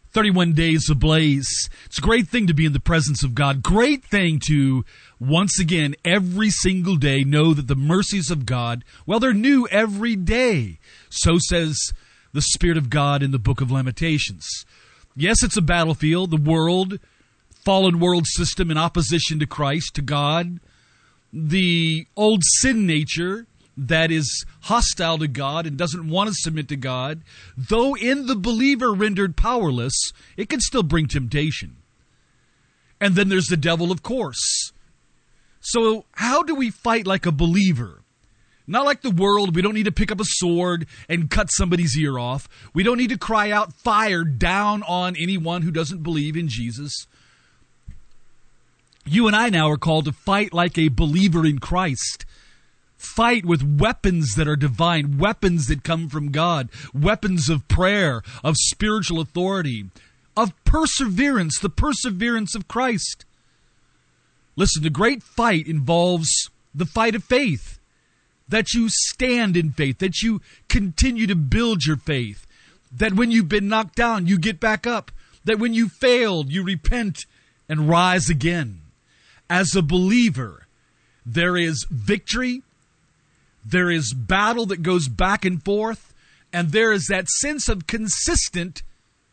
31 days ablaze. It's a great thing to be in the presence of God. Great thing to, once again, every single day know that the mercies of God, well, they're new every day. So says the Spirit of God in the book of Lamentations. Yes, it's a battlefield. The world, fallen world system in opposition to Christ, to God. The old sin nature that is hostile to God and doesn't want to submit to God, though in the believer rendered powerless, it can still bring temptation. And then there's the devil, of course. So how do we fight like a believer? Not like the world. We don't need to pick up a sword and cut somebody's ear off. We don't need to cry out fire down on anyone who doesn't believe in Jesus. You and I now are called to fight like a believer in Christ. Fight with weapons that are divine, weapons that come from God, weapons of prayer, of spiritual authority, of perseverance, the perseverance of Christ. Listen, the great fight involves the fight of faith, that you stand in faith, that you continue to build your faith, that when you've been knocked down, you get back up, that when you failed, you repent and rise again. As a believer, there is victory, there is battle that goes back and forth, and there is that sense of consistent,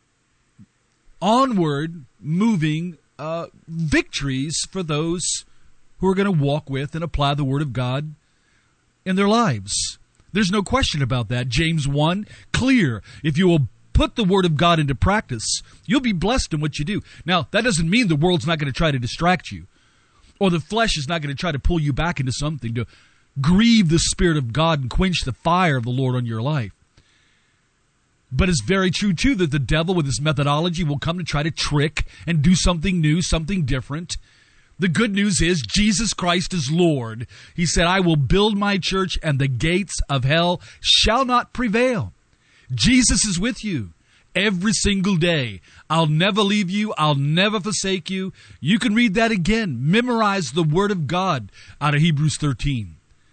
onward, moving victories for those who are going to walk with and apply the Word of God in their lives. There's no question about that. James 1, clear. If you will put the Word of God into practice, you'll be blessed in what you do. Now, that doesn't mean the world's not going to try to distract you, or the flesh is not going to try to pull you back into something to grieve the Spirit of God and quench the fire of the Lord on your life. But it's very true, too, that the devil with his methodology will come to try to trick and do something new, something different. The good news is Jesus Christ is Lord. He said, I will build my church and the gates of hell shall not prevail. Jesus is with you every single day. I'll never leave you. I'll never forsake you. You can read that again. Memorize the Word of God out of Hebrews 13.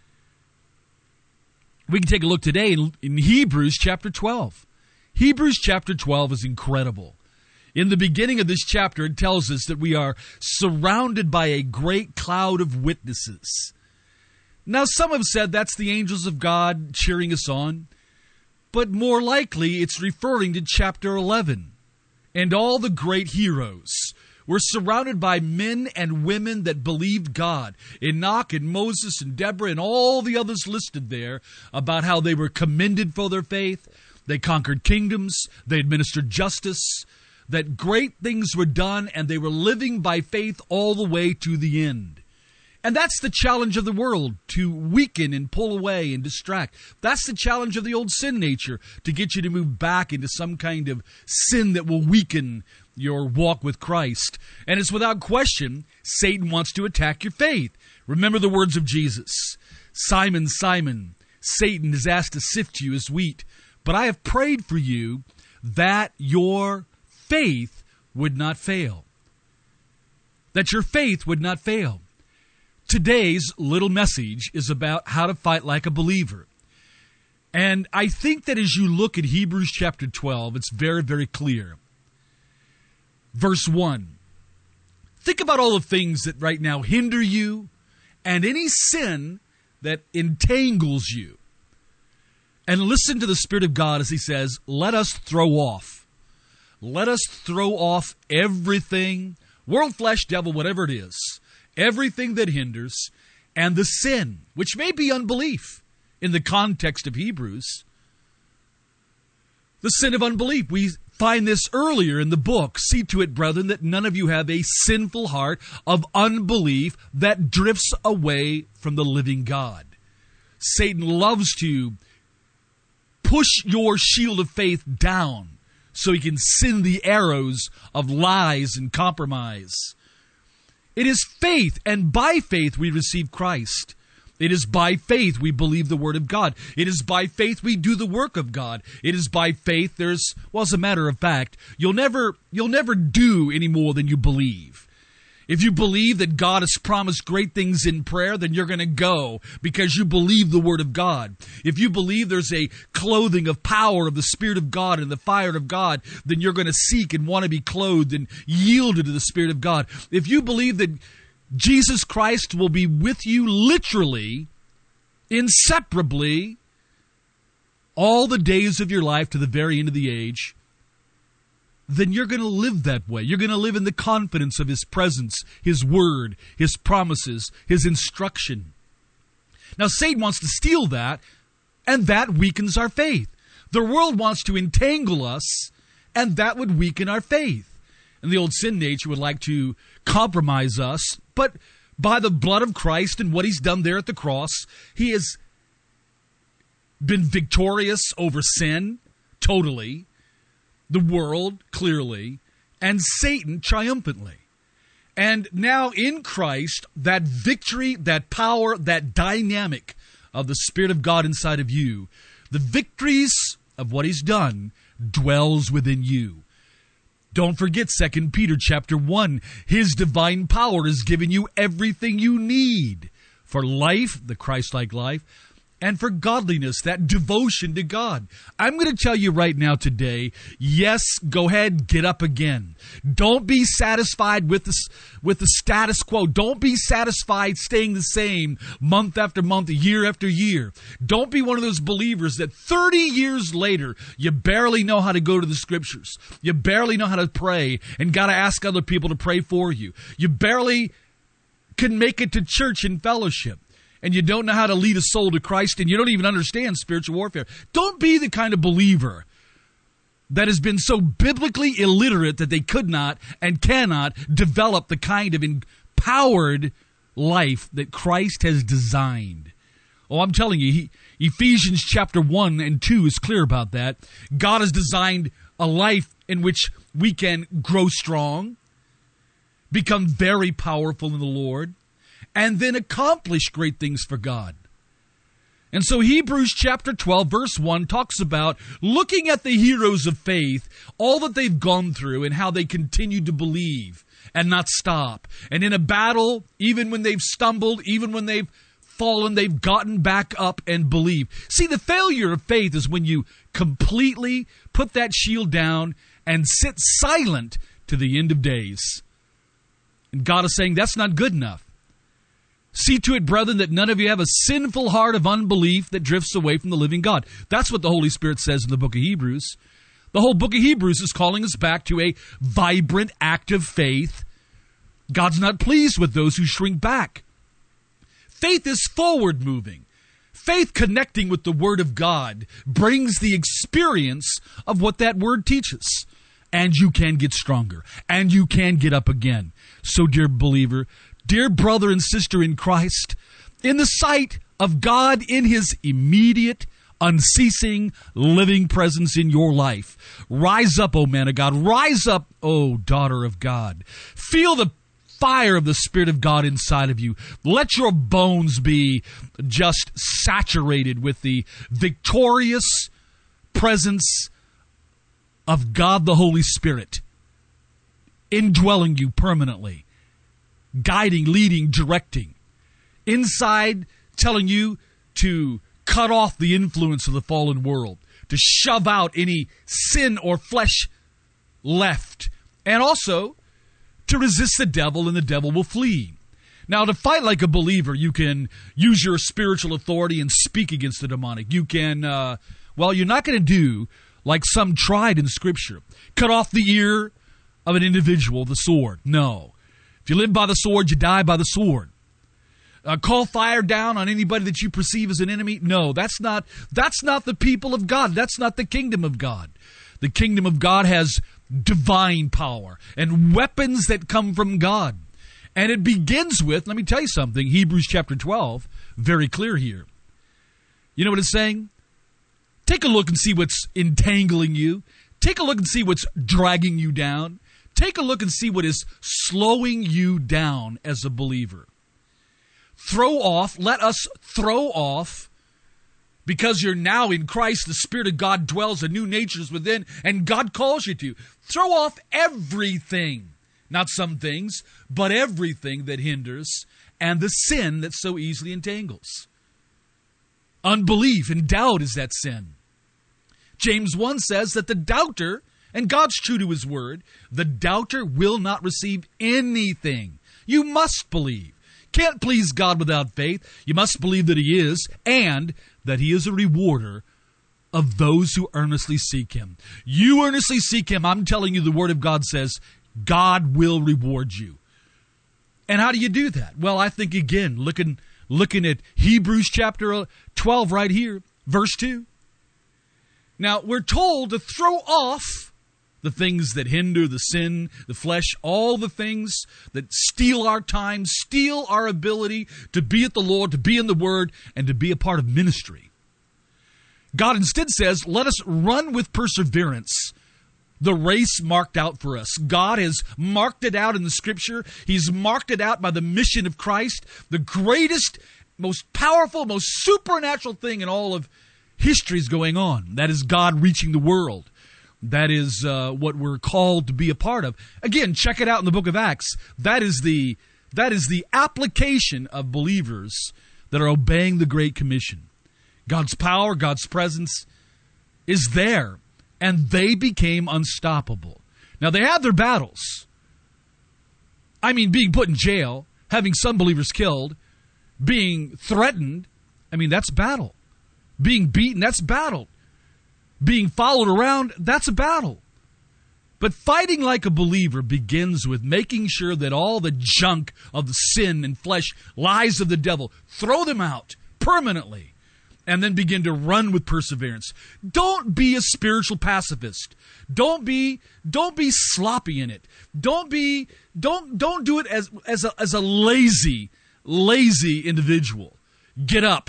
We can take a look today in Hebrews chapter 12. Hebrews chapter 12 is incredible. In the beginning of this chapter, it tells us that we are surrounded by a great cloud of witnesses. Now, some have said that's the angels of God cheering us on, but more likely it's referring to chapter 11 and all the great heroes. We're surrounded by men and women that believed God. Enoch and Moses and Deborah and all the others listed there about how they were commended for their faith. They conquered kingdoms. They administered justice. That great things were done, and they were living by faith all the way to the end. And that's the challenge of the world, to weaken and pull away and distract. That's the challenge of the old sin nature, to get you to move back into some kind of sin that will weaken your walk with Christ. And it's without question, Satan wants to attack your faith. Remember the words of Jesus. Simon, Simon, Satan has asked to sift you as wheat, but I have prayed for you that your faith would not fail. That your faith would not fail. Today's little message is about how to fight like a believer. And I think that as you look at Hebrews chapter 12, it's very, very clear. Verse 1. Think about all the things that right now hinder you and any sin that entangles you. And listen to the Spirit of God as He says, let us throw off. Let us throw off everything, world, flesh, devil, whatever it is, everything that hinders, and the sin, which may be unbelief in the context of Hebrews. The sin of unbelief. We find this earlier in the book. See to it, brethren, that none of you have a sinful heart of unbelief that drifts away from the living God. Satan loves to push your shield of faith down so he can send the arrows of lies and compromise. It is faith, and by faith we receive Christ. It is by faith we believe the Word of God. It is by faith we do the work of God. It is by faith as a matter of fact, you'll never do any more than you believe. If you believe that God has promised great things in prayer, then you're going to go because you believe the Word of God. If you believe there's a clothing of power of the Spirit of God and the fire of God, then you're going to seek and want to be clothed and yielded to the Spirit of God. If you believe that Jesus Christ will be with you literally, inseparably, all the days of your life to the very end of the age, then you're going to live that way. You're going to live in the confidence of His presence, His Word, His promises, His instruction. Now, Satan wants to steal that, and that weakens our faith. The world wants to entangle us, and that would weaken our faith. And the old sin nature would like to compromise us, but by the blood of Christ and what He's done there at the cross, He has been victorious over sin, totally, the world, clearly, and Satan triumphantly. And now in Christ, that victory, that power, that dynamic of the Spirit of God inside of you, the victories of what He's done dwells within you. Don't forget 2 Peter chapter 1. His divine power has given you everything you need for life, the Christ-like life, and for godliness, that devotion to God. I'm going to tell you right now today, yes, go ahead, get up again. Don't be satisfied with the status quo. Don't be satisfied staying the same month after month, year after year. Don't be one of those believers that 30 years later, you barely know how to go to the Scriptures. You barely know how to pray and got to ask other people to pray for you. You barely can make it to church and fellowship. And you don't know how to lead a soul to Christ, and you don't even understand spiritual warfare. Don't be the kind of believer that has been so biblically illiterate that they could not and cannot develop the kind of empowered life that Christ has designed. Oh, I'm telling you, Ephesians chapter 1 and 2 is clear about that. God has designed a life in which we can grow strong, become very powerful in the Lord, and then accomplish great things for God. And so Hebrews chapter 12, verse 1 talks about looking at the heroes of faith, all that they've gone through and how they continue to believe and not stop. And in a battle, even when they've stumbled, even when they've fallen, they've gotten back up and believe. See, the failure of faith is when you completely put that shield down and sit silent to the end of days. And God is saying that's not good enough. See to it, brethren, that none of you have a sinful heart of unbelief that drifts away from the living God. That's what the Holy Spirit says in the book of Hebrews. The whole book of Hebrews is calling us back to a vibrant, active faith. God's not pleased with those who shrink back. Faith is forward-moving. Faith connecting with the Word of God brings the experience of what that Word teaches. And you can get stronger. And you can get up again. So, dear believer, dear brother and sister in Christ, in the sight of God in His immediate, unceasing, living presence in your life, rise up, O man of God. Rise up, O daughter of God. Feel the fire of the Spirit of God inside of you. Let your bones be just saturated with the victorious presence of God the Holy Spirit, indwelling you permanently, guiding, leading, directing, inside telling you to cut off the influence of the fallen world, to shove out any sin or flesh left, and also to resist the devil, and the devil will flee. Now, to fight like a believer, you can use your spiritual authority and speak against the demonic. You can, you're not going to do like some tried in Scripture. Cut off the ear of an individual with the sword. No. If you live by the sword, you die by the sword. Call fire down on anybody that you perceive as an enemy. No, that's not the people of God. That's not the kingdom of God. The kingdom of God has divine power and weapons that come from God. And it begins with, let me tell you something, Hebrews chapter 12, very clear here. You know what it's saying? Take a look and see what's entangling you. Take a look and see what's dragging you down. Take a look and see what is slowing you down as a believer. Let us throw off, because you're now in Christ, the Spirit of God dwells, a new nature is within, and God calls you to. Throw off everything Not some things, but everything that hinders, and the sin that so easily entangles. Unbelief and doubt is that sin. James 1 says that the doubter, and God's true to his word, the doubter will not receive anything. You must believe. Can't please God without faith. You must believe that he is, and that he is a rewarder of those who earnestly seek him. You earnestly seek him. I'm telling you, the word of God says God will reward you. And how do you do that? Well, I think, again, looking at Hebrews chapter 12 right here, verse 2. Now, we're told to throw off the things that hinder, the sin, the flesh, all the things that steal our time, steal our ability to be at the Lord, to be in the Word, and to be a part of ministry. God instead says, let us run with perseverance the race marked out for us. God has marked it out in the Scripture. He's marked it out by the mission of Christ, the greatest, most powerful, most supernatural thing in all of history is going on. That is God reaching the world. That is what we're called to be a part of. Again, check it out in the book of Acts. That is the application of believers that are obeying the Great Commission. God's power, God's presence is there, and they became unstoppable. Now, they had their battles. I mean, being put in jail, having some believers killed, being threatened, that's battle. Being beaten, that's battle. Being followed around, that's a battle. But fighting like a believer begins with making sure that all the junk of the sin and flesh, lies of the devil, throw them out permanently, and then begin to run with perseverance. Don't be a spiritual pacifist. Don't be sloppy in it. Don't do it as a lazy individual. Get up.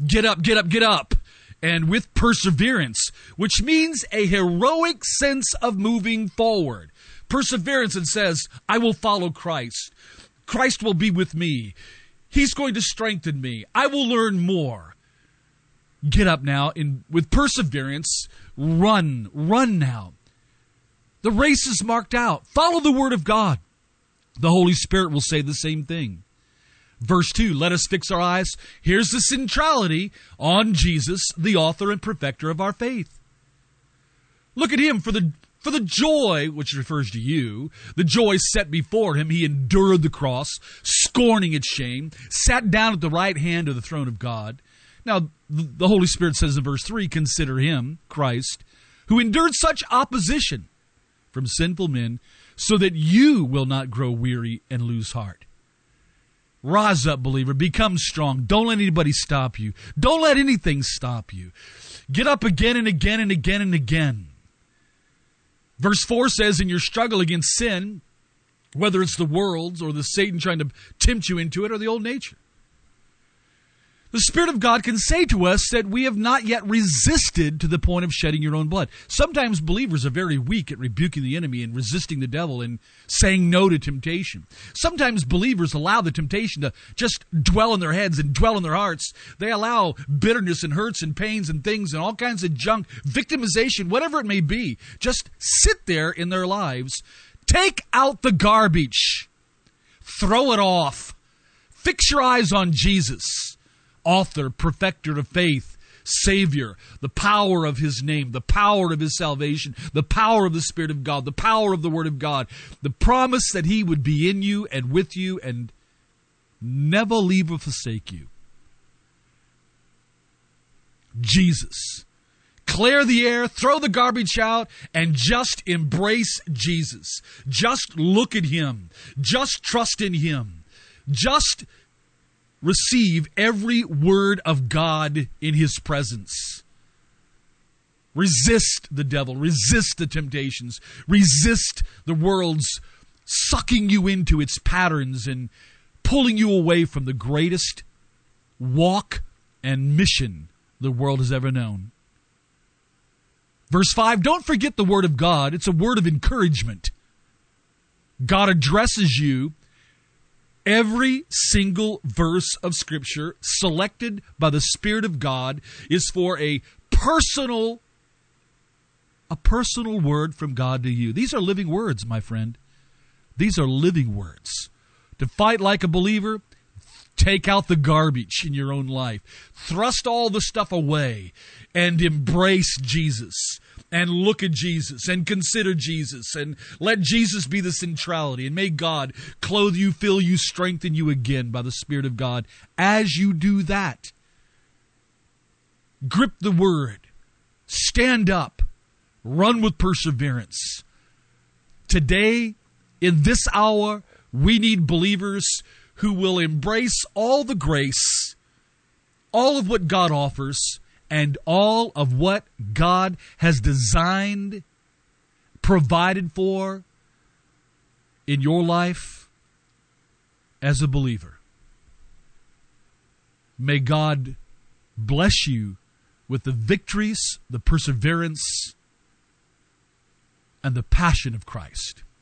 And with perseverance, which means a heroic sense of moving forward. Perseverance, it says, I will follow Christ. Christ will be with me. He's going to strengthen me. I will learn more. Get up now, with perseverance, run now. The race is marked out. Follow the word of God. The Holy Spirit will say the same thing. Verse 2, let us fix our eyes. Here's the centrality on Jesus, the author and perfecter of our faith. Look at him for the joy, which refers to you, the joy set before him. He endured the cross, scorning its shame, sat down at the right hand of the throne of God. Now, the Holy Spirit says in verse 3, consider him, Christ, who endured such opposition from sinful men, so that you will not grow weary and lose heart. Rise up, believer. Become strong. Don't let anybody stop you. Don't let anything stop you. Get up again and again and again and again. Verse 4 says, in your struggle against sin, whether it's the world's or the Satan trying to tempt you into it or the old nature, the Spirit of God can say to us that we have not yet resisted to the point of shedding your own blood. Sometimes believers are very weak at rebuking the enemy and resisting the devil and saying no to temptation. Sometimes believers allow the temptation to just dwell in their heads and dwell in their hearts. They allow bitterness and hurts and pains and things and all kinds of junk, victimization, whatever it may be, just sit there in their lives. Take out the garbage. Throw it off. Fix your eyes on Jesus, author, perfecter of faith, Savior, the power of his name, the power of his salvation, the power of the Spirit of God, the power of the Word of God, the promise that he would be in you and with you and never leave or forsake you. Jesus. Clear the air, throw the garbage out, and just embrace Jesus. Just look at him. Just trust in him. Just receive every word of God in his presence. Resist the devil. Resist the temptations. Resist the world's sucking you into its patterns and pulling you away from the greatest walk and mission the world has ever known. Verse 5, don't forget the word of God. It's a word of encouragement. God addresses you. Every single verse of Scripture selected by the Spirit of God is for a personal word from God to you. These are living words, my friend. These are living words. To fight like a believer, take out the garbage in your own life. Thrust all the stuff away and embrace Jesus and look at Jesus and consider Jesus and let Jesus be the centrality. And may God clothe you, fill you, strengthen you again by the Spirit of God. As you do that, grip the Word. Stand up. Run with perseverance. Today, in this hour, we need believers who will embrace all the grace, all of what God offers, and all of what God has designed, provided for in your life as a believer. May God bless you with the victories, the perseverance, and the passion of Christ.